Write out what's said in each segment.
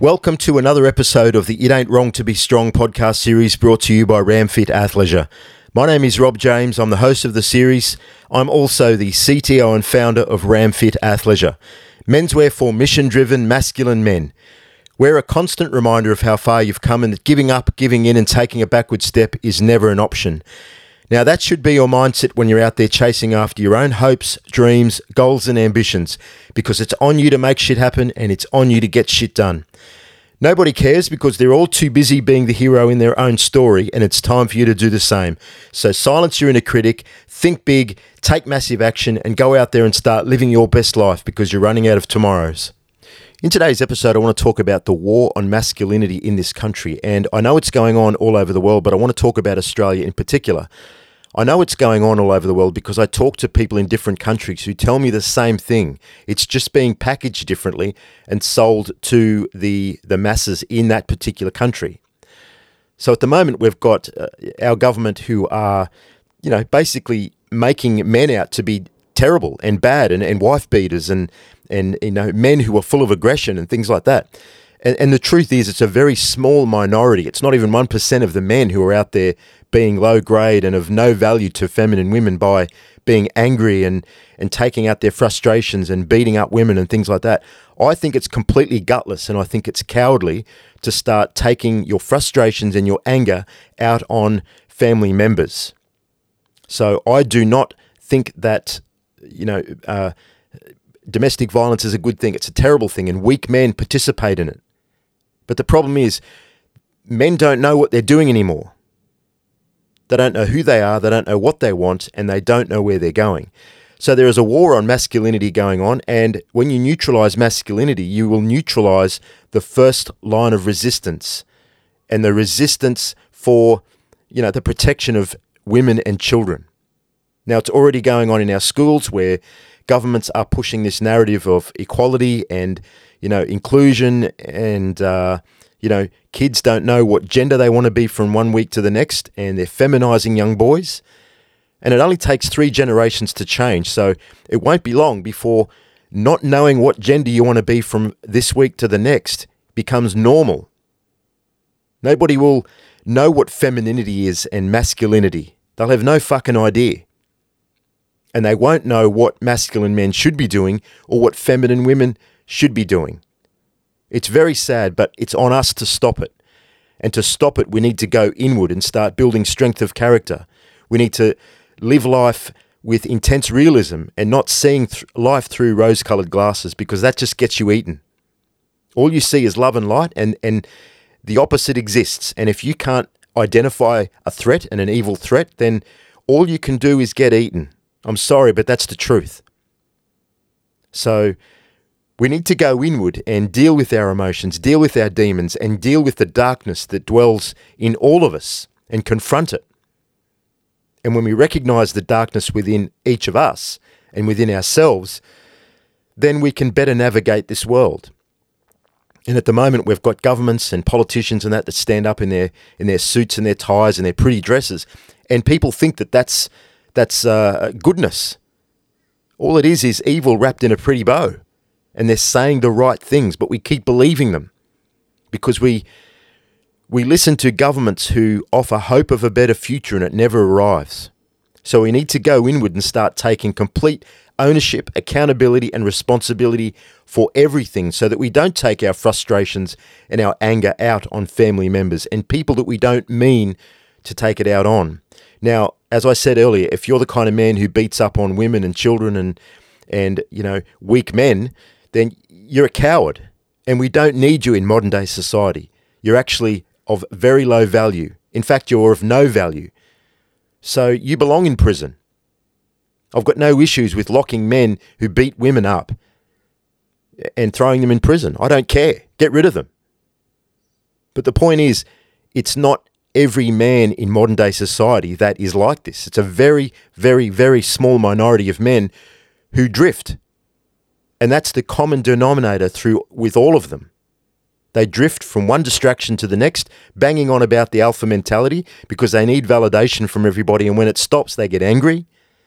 Welcome to another episode of the It Ain't Wrong to Be Strong podcast series brought to you by RamFit Athleisure. My name is Rob James. I'm the host of the series. I'm also the CTO and founder of RamFit Athleisure, menswear for mission-driven masculine men. We're a constant reminder of how far you've come and that giving up, giving in and taking a backward step is never an option. Now that should be your mindset when you're out there chasing after your own hopes, dreams, goals and ambitions, because it's on you to make shit happen and it's on you to get shit done. Nobody cares because they're all too busy being the hero in their own story, and it's time for you to do the same. So silence your inner critic, think big, take massive action, and go out there and start living your best life because you're running out of tomorrows. In today's episode, I want to talk about the war on masculinity in this country, and I know it's going on all over the world, but I want to talk about Australia in particular. I know it's going on all over the world because I talk to people in different countries who tell me the same thing. It's just being packaged differently and sold to the masses in that particular country. So at the moment, we've got our government who are, basically making men out to be terrible and bad and wife beaters and men who are full of aggression and things like that. And the truth is, it's a very small minority. It's not even 1% of the men who are out there being low grade and of no value to feminine women by being angry and taking out their frustrations and beating up women and things like that. I think it's completely gutless, and I think it's cowardly to start taking your frustrations and your anger out on family members. So I do not think that, domestic violence is a good thing. It's a terrible thing, and weak men participate in it. But the problem is, men don't know what they're doing anymore. They don't know who they are, they don't know what they want, and they don't know where they're going. So there is a war on masculinity going on, and when you neutralize masculinity, you will neutralize the first line of resistance, and the resistance for, the protection of women and children. Now, it's already going on in our schools where governments are pushing this narrative of equality and, inclusion and, kids don't know what gender they want to be from one week to the next, and they're feminizing young boys. And it only takes 3 generations to change. So it won't be long before not knowing what gender you want to be from this week to the next becomes normal. Nobody will know what femininity is and masculinity. They'll have no fucking idea. And they won't know what masculine men should be doing or what feminine women should be doing. It's very sad, but it's on us to stop it. And to stop it, we need to go inward and start building strength of character. We need to live life with intense realism and not seeing life through rose-colored glasses, because that just gets you eaten. All you see is love and light, and the opposite exists. And if you can't identify a threat and an evil threat, then all you can do is get eaten. I'm sorry, but that's the truth. So we need to go inward and deal with our emotions, deal with our demons, and deal with the darkness that dwells in all of us and confront it. And when we recognize the darkness within each of us and within ourselves, then we can better navigate this world. And at the moment, we've got governments and politicians and that stand up in their suits and their ties and their pretty dresses, and people think that that's goodness. All it is evil wrapped in a pretty bow. And they're saying the right things, but we keep believing them because we listen to governments who offer hope of a better future and it never arrives. So we need to go inward and start taking complete ownership, accountability and responsibility for everything, so that we don't take our frustrations and our anger out on family members and people that we don't mean to take it out on. Now, as I said earlier, if you're the kind of man who beats up on women and children and weak men, then you're a coward, and we don't need you in modern day society. You're actually of very low value. In fact, you're of no value. So you belong in prison. I've got no issues with locking men who beat women up and throwing them in prison. I don't care. Get rid of them. But the point is, it's not every man in modern day society that is like this. It's a very, very, very small minority of men who drift. And that's the common denominator with all of them. They drift from one distraction to the next, banging on about the alpha mentality because they need validation from everybody, and when it stops, they get angry.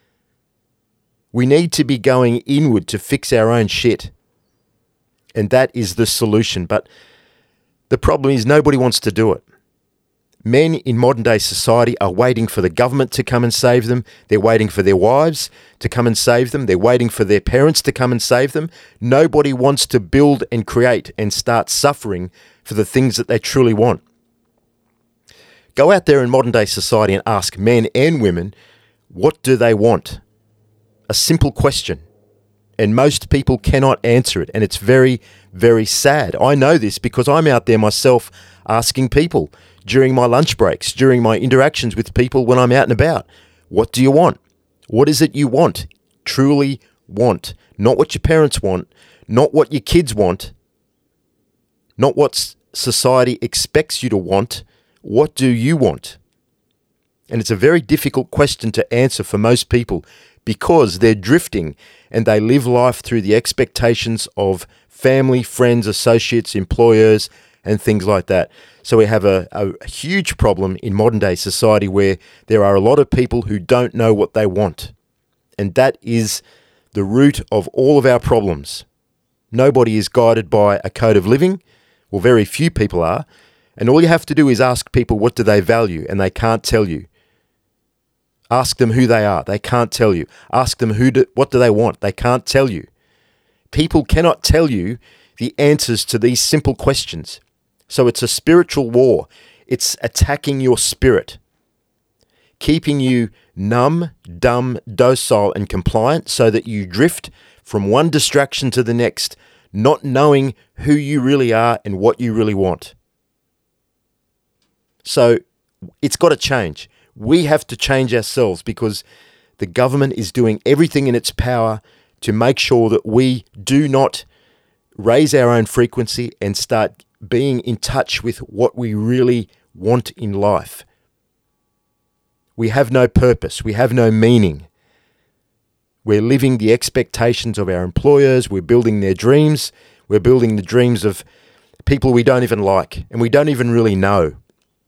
We need to be going inward to fix our own shit. And that is the solution. But The problem is nobody wants to do it. Men in modern day society are waiting for the government to come and save them. They're waiting for their wives to come and save them. They're waiting for their parents to come and save them. Nobody wants to build and create and start suffering for the things that they truly want. Go out there in modern day society and ask men and women, what do they want? A simple question. And most people cannot answer it. And it's very, very sad. I know this because I'm out there myself asking people during my lunch breaks, during my interactions with people when I'm out and about. What do you want? What is it you want? Truly want. Not what your parents want, not what your kids want, not what society expects you to want. What do you want? And it's a very difficult question to answer for most people because they're drifting and they live life through the expectations of family, friends, associates, employers, and things like that. So we have a huge problem in modern day society where there are a lot of people who don't know what they want. And that is the root of all of our problems. Nobody is guided by a code of living, or very few people are. And all you have to do is ask people what do they value, and they can't tell you. Ask them who they are. They can't tell you. Ask them what do they want. They can't tell you. People cannot tell you the answers to these simple questions. So it's a spiritual war. It's attacking your spirit, keeping you numb, dumb, docile, and compliant so that you drift from one distraction to the next, not knowing who you really are and what you really want. So it's got to change. We have to change ourselves because the government is doing everything in its power to make sure that we do not raise our own frequency and start being in touch with what we really want in life. We have no purpose. We have no meaning. We're living the expectations of our employers. We're building their dreams. We're building the dreams of people we don't even like and we don't even really know.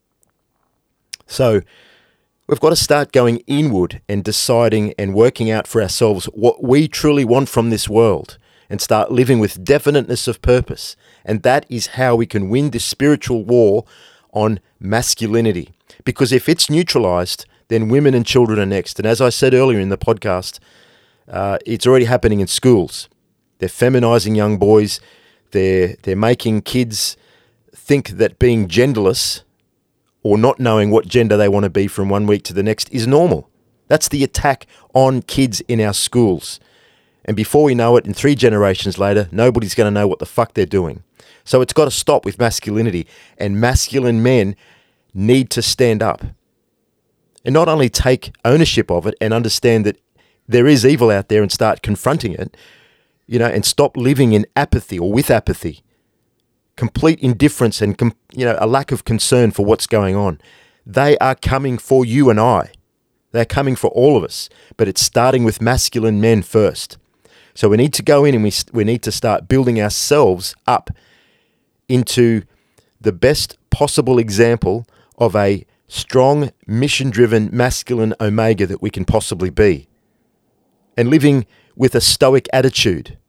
So we've got to start going inward and deciding and working out for ourselves what we truly want from this world and start living with definiteness of purpose. And that is how we can win this spiritual war on masculinity. Because if it's neutralized, then women and children are next. And as I said earlier in the podcast, it's already happening in schools. They're feminizing young boys. They're making kids think that being genderless or not knowing what gender they want to be from one week to the next is normal. That's the attack on kids in our schools. And before we know it, in 3 generations later, nobody's going to know what the fuck they're doing. So it's got to stop with masculinity. And masculine men need to stand up. And not only take ownership of it and understand that there is evil out there and start confronting it, and stop living in apathy or with apathy. Complete indifference and a lack of concern for what's going on. They are coming for you and I. They're coming for all of us. But it's starting with masculine men first. So we need to go in and we need to start building ourselves up into the best possible example of a strong, mission-driven, masculine omega that we can possibly be. And living with a stoic attitude.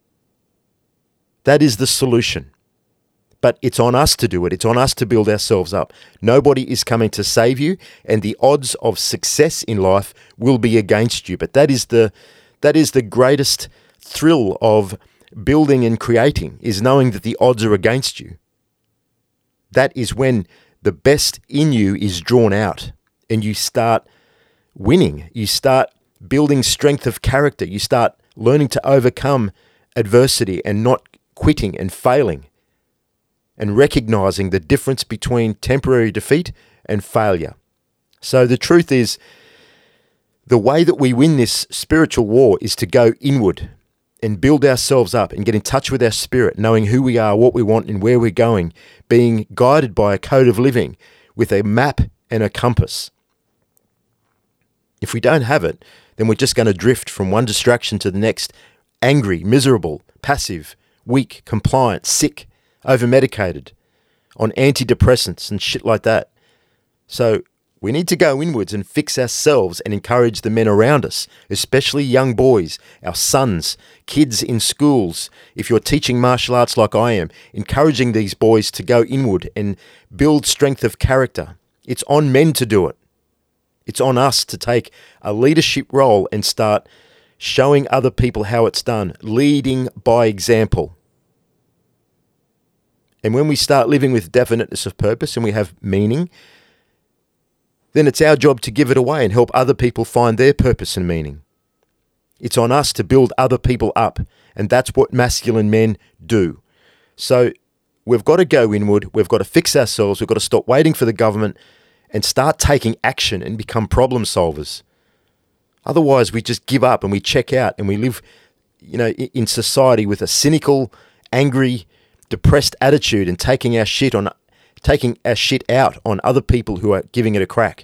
That is the solution. But it's on us to do it. It's on us to build ourselves up. Nobody is coming to save you, and the odds of success in life will be against you. But that is the greatest thrill of building and creating, is knowing that the odds are against you. That is when the best in you is drawn out, and you start winning. You start building strength of character. You start learning to overcome adversity and not quitting and failing, and recognizing the difference between temporary defeat and failure. So the truth is, the way that we win this spiritual war is to go inward and build ourselves up and get in touch with our spirit, knowing who we are, what we want, and where we're going, being guided by a code of living with a map and a compass. If we don't have it, then we're just going to drift from one distraction to the next, angry, miserable, passive, weak, compliant, sick, over-medicated, on antidepressants and shit like that. So We need to go inwards and fix ourselves and encourage the men around us, especially young boys, our sons, kids in schools. If you're teaching martial arts like I am, encouraging these boys to go inward and build strength of character. It's on men to do it. It's on us to take a leadership role and start showing other people how it's done, leading by example. And when we start living with definiteness of purpose and we have meaning, then it's our job to give it away and help other people find their purpose and meaning. It's on us to build other people up, and that's what masculine men do. So we've got to go inward, we've got to fix ourselves, we've got to stop waiting for the government and start taking action and become problem solvers. Otherwise, we just give up and we check out and we live, in society with a cynical, angry, depressed attitude and taking our shit out on other people who are giving it a crack.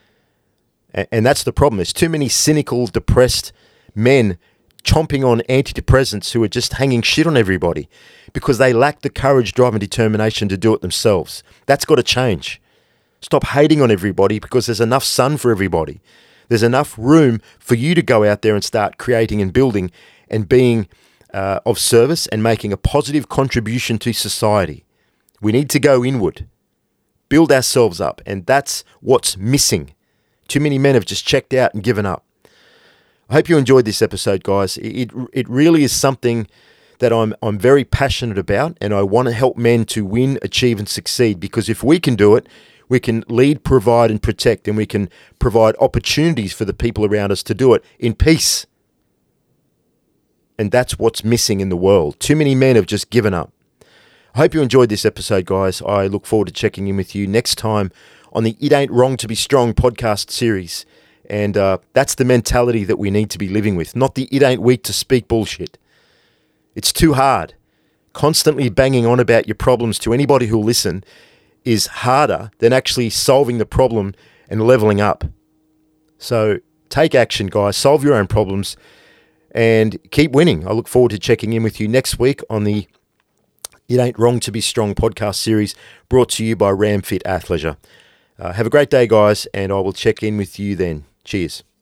And that's the problem. There's too many cynical, depressed men chomping on antidepressants who are just hanging shit on everybody because they lack the courage, drive, and determination to do it themselves. That's got to change. Stop hating on everybody because there's enough sun for everybody. There's enough room for you to go out there and start creating and building and being of service and making a positive contribution to society. We need to go inward, build ourselves up, and that's what's missing. Too many men have just checked out and given up. I hope you enjoyed this episode, guys. It really is something that I'm very passionate about, and I want to help men to win, achieve, and succeed, because if we can do it, we can lead, provide, and protect, and we can provide opportunities for the people around us to do it in peace. And that's what's missing in the world. Too many men have just given up. I hope you enjoyed this episode, guys. I look forward to checking in with you next time on the It Ain't Wrong to Be Strong podcast series. And that's the mentality that we need to be living with, not the it ain't weak to speak bullshit. It's too hard. Constantly banging on about your problems to anybody who'll listen is harder than actually solving the problem and leveling up. So take action, guys. Solve your own problems and keep winning. I look forward to checking in with you next week on the It Ain't Wrong to Be Strong podcast series brought to you by RamFit Athleisure. Have a great day, guys, and I will check in with you then. Cheers.